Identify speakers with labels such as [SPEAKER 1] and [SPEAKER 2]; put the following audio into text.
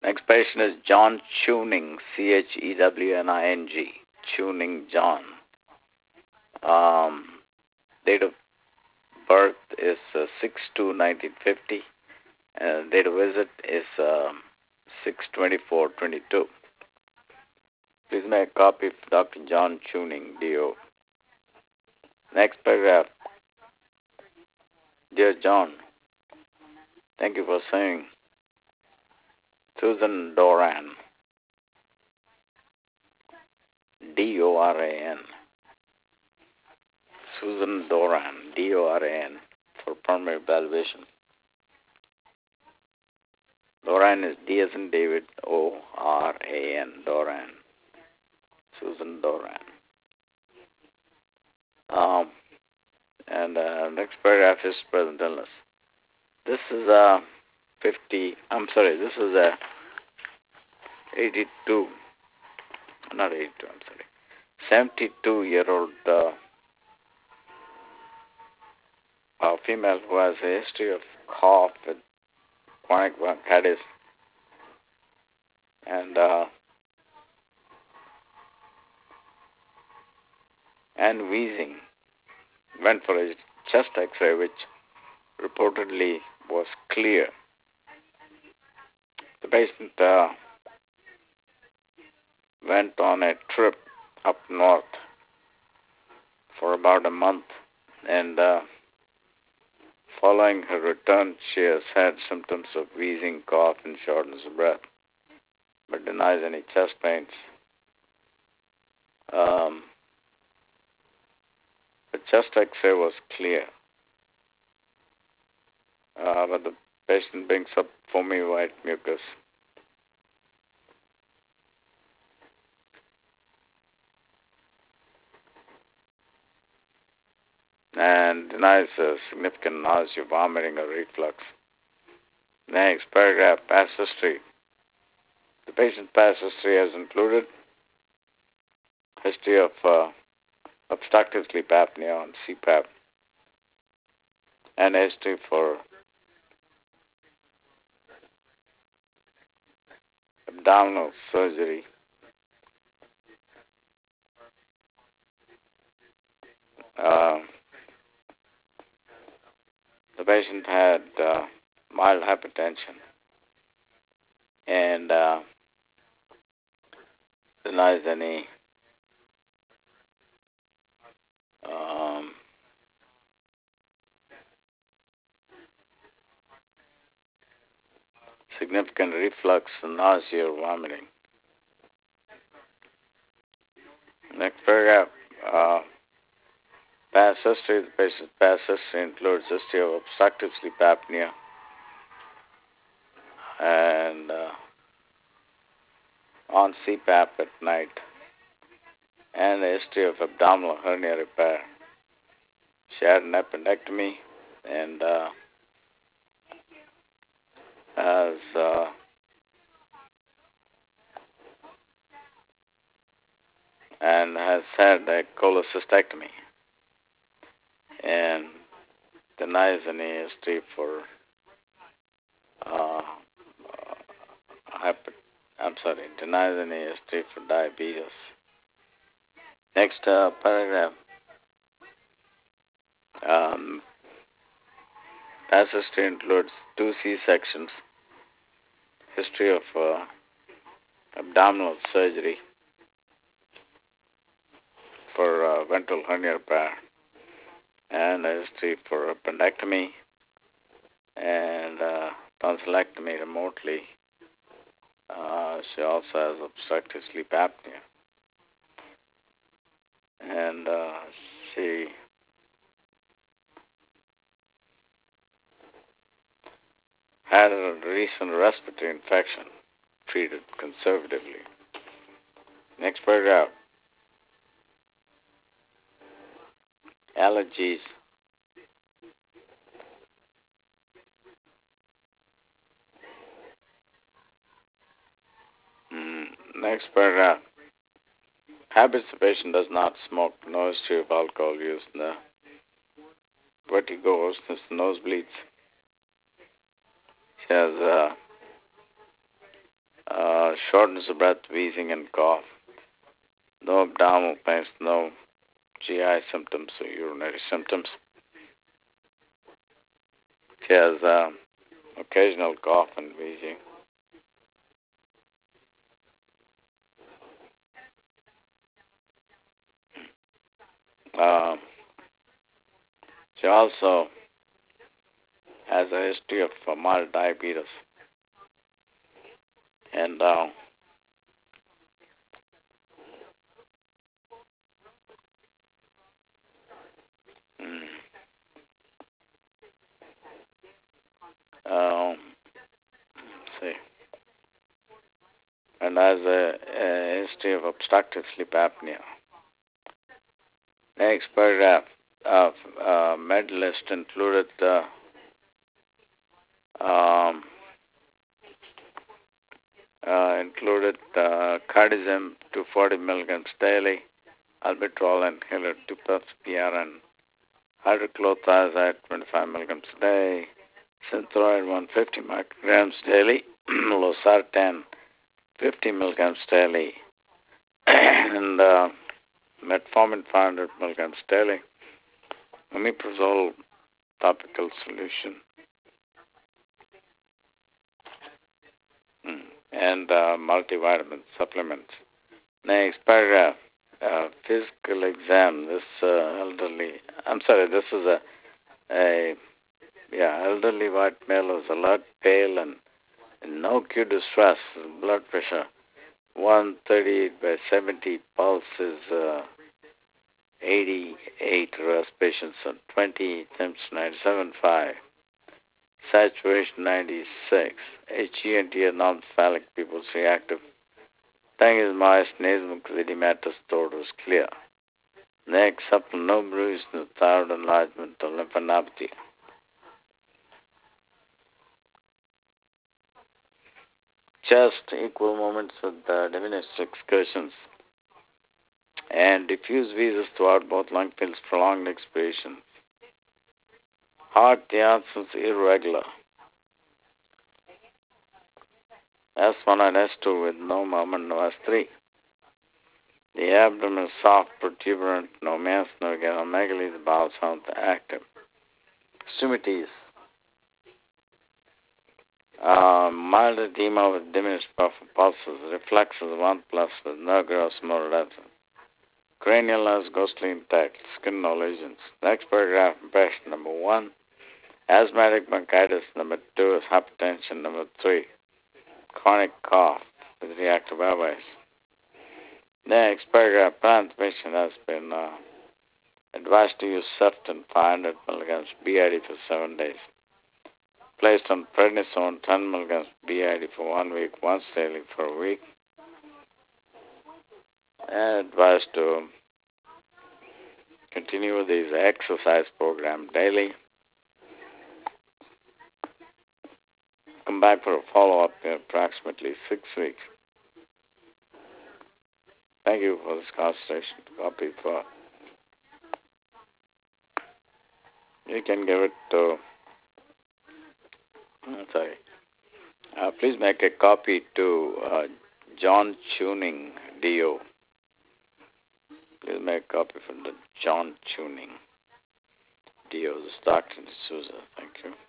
[SPEAKER 1] Next patient is John Chewning, Chewning, Chewning John. Date of birth is 6/2/1950. Date of visit is 6/24/22. Please make a copy for Dr. John Chewning, D.O. Next paragraph. Dear John, thank you for saying Susan Doran, D-O-R-A-N. Susan Doran, D-O-R-A-N, for primary evaluation. Doran is D as in David, O-R-A-N, Doran. Susan Doran. Next paragraph is present illness. This is a 82, not 82, 72-year-old female who has a history of cough with chronic bronchitis and wheezing. Went for a chest X-ray, which reportedly was clear. The patient went on a trip up north for about a month, and following her return, she has had symptoms of wheezing, cough, and shortness of breath, but denies any chest pains. The chest X-ray was clear, but the patient brings up foamy white mucus. And denies significant nausea, vomiting, or reflux. Next paragraph, past history. The patient's past history has included history of obstructive sleep apnea and CPAP, and history for abdominal surgery. The patient had mild hypertension and denies any significant reflux, nausea, or vomiting. Next paragraph. Past history. The patient's past history includes history of obstructive sleep apnea and on CPAP at night, and a history of abdominal hernia repair. She had an appendectomy and has had a cholecystectomy and denies any history for denies any history for diabetes. Next paragraph. Past history includes 2 C-sections, history of abdominal surgery for ventral hernia repair, and a history for appendectomy and tonsillectomy remotely. She also has obstructive sleep apnea, and she had a recent respiratory infection, treated conservatively. Next paragraph. Allergies. Next paragraph. Habits: the patient does not smoke, no history of alcohol use, no vertigo, hoarseness, nosebleeds. She has shortness of breath, wheezing, and cough. No abdominal pains, no GI symptoms or urinary symptoms. She has occasional cough and wheezing. She also has a history of mild diabetes. And see, and has a history of obstructive sleep apnea. Next paragraph of med list included cardizem 240 milligrams daily, albuterol inhaler 2 puffs PRN, hydrochlorothiazide 25 milligrams a day, synthroid 150 micrograms daily, losartan 50 milligrams daily, and metformin 500 milligrams daily, omeprazole topical solution, and multivitamin supplements. Next paragraph, physical exam. This this is elderly white male who's alert, pale, and no acute distress. Blood pressure 138/70, pulse is 88, respiration 20, temps 97.5, saturation 96, HENT non-phallic people's reactive. Tongue is moist, nasal edematous, throat is clear. Neck supple, no bruise, no thyroid enlargement or lymphadenopathy. Chest, equal movements with diminished excursions. And diffuse wheezes throughout both lung fields, prolonged expiration. Heart, the answer is irregular. S1 and S2 with no movement, no S3. The abdomen is soft, protuberant, no mass, no megalomegaly, the bowel sound active. Extremities. Mild edema with diminished pulses, reflexes 1+ with no gross motor absence. Cranial nerves ghostly intact, skin no lesions. Next paragraph, impression number 1. Asthmatic bronchitis, number 2 is hypertension, number 3. Chronic cough with reactive airways. Next paragraph, patient has been advised to use Ceftin 500 milligrams BID for 7 days. Placed on prednisone 10 milligrams BID for 1 week, once daily for a week. And advised to continue with his exercise program daily. Come back for a follow-up in approximately 6 weeks. Thank you for this consultation. Copy for. You can give it to. Please make a copy to John Tuning, D.O. Please make a copy for the John Tuning, D.O. This is Dr. D'Souza. Thank you.